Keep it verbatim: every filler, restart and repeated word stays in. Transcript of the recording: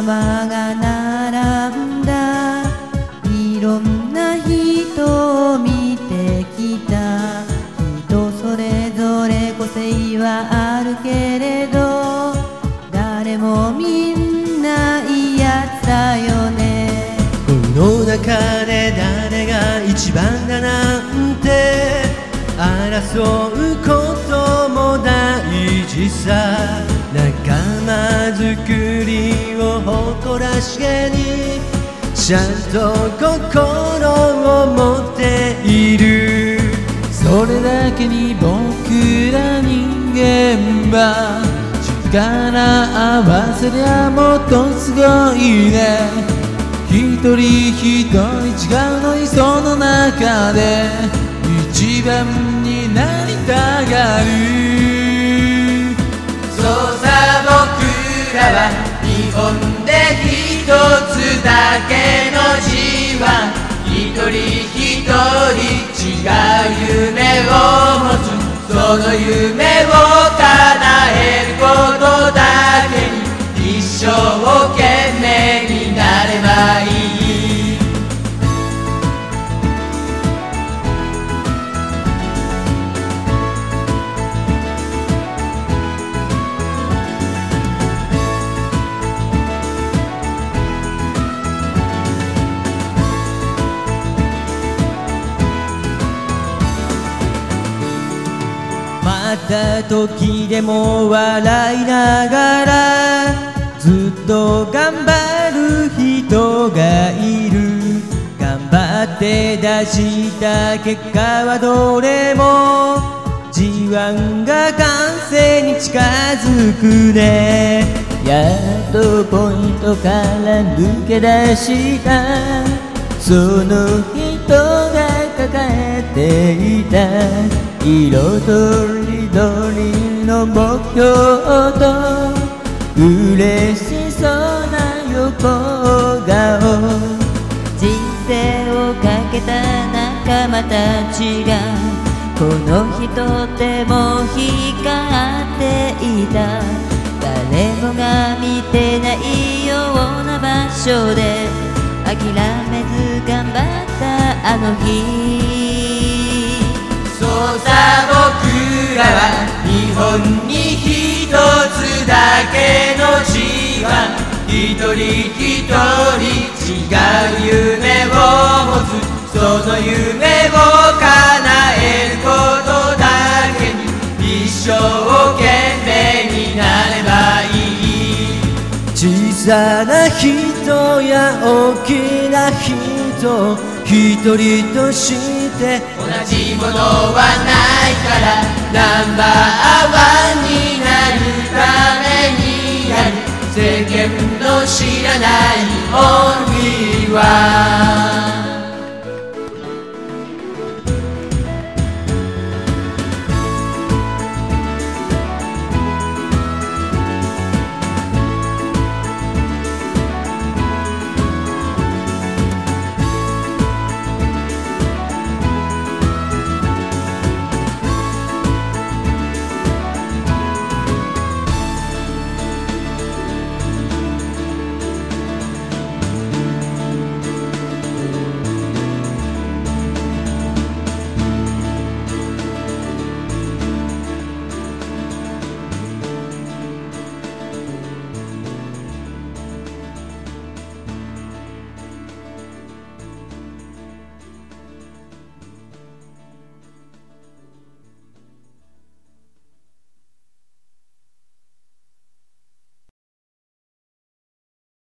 車が並んだ。いろんな人を見てきた。人それぞれ個性はあるけれど、誰もみんないいやつだよね。 この中で誰が一番だなんて争うことも大事さ。仲間づくりを誇らしげにちゃんと心を持っている。 それだけに僕ら人間は力合わせりゃもっとすごいね。一人一人違うのにその中で一番になりたがる。 そうさ僕らは日本で一つだけの自慢。一人一人違う夢を持つ。その夢を叶えることだけに一生懸命になればいい。 待った時でも笑いながらずっと頑張る人がいる。頑張って出した結果はどれも ジーワン が完成に近づくね。 やっとポイントから抜け出した。その人が抱えていた色とりどりの目標と嬉しそうな横顔。 人生をかけた仲間たちがこの人でも光っていた。誰もが見てないような場所で諦めず頑張ったあの日。 そうさ僕らは日本に一つだけの自慢。一人一人違う夢を持つ。その夢を叶えることだけに一生懸命になればいい。 小さな人や大きな人一人として同じものはないからナンバーワンになるためにやる。世間の知らないオンリーワン。